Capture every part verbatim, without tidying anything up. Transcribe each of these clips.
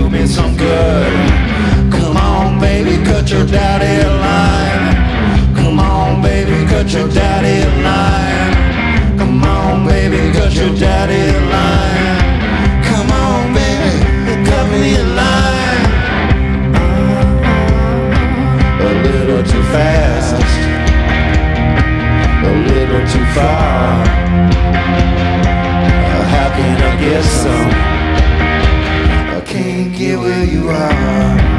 do me some good. Come on, baby, cut your daddy line. Come on, baby, cut your daddy line. Come on, baby, cut your daddy line. Come on, baby, cut me a line. A little too fast, a little too far. How can I get some? I can't get where you are.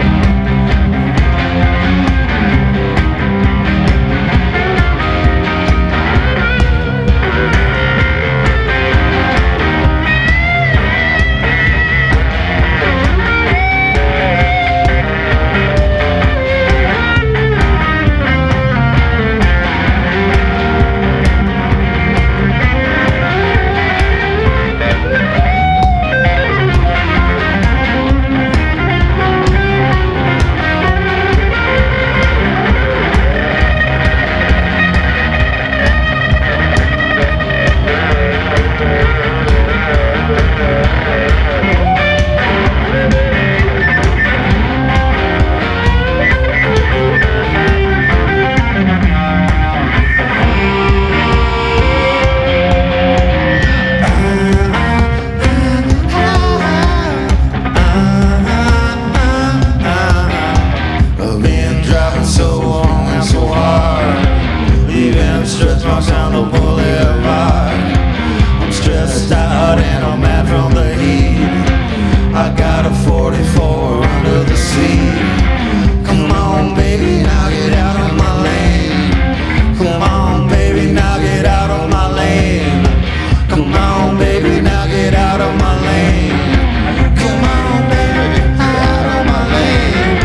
Stretch marks down the boulevard. I'm stressed out and I'm mad from the heat. I got a forty-four under the seat. Come on, baby, now get out of my lane. Come on, baby, now get out of my lane. Come on, baby, now get out of my lane. Come on, baby, out of my lane.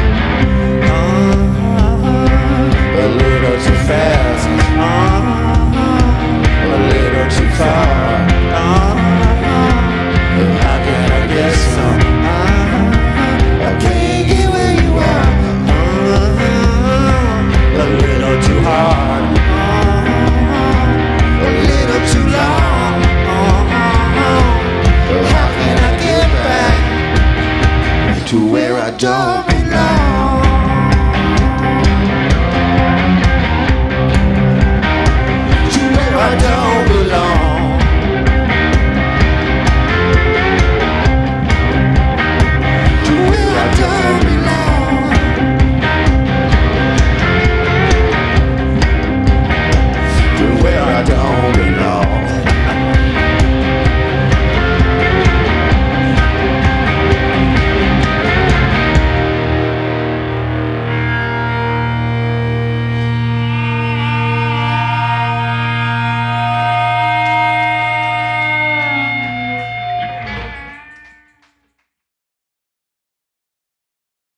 Uh, a little too fast. Uh, a little too far. Uh, how can I get some? Uh, I can't get where you are. Uh, a little too hard. Uh, a little too long. Uh, how can I get back to where I don't belong?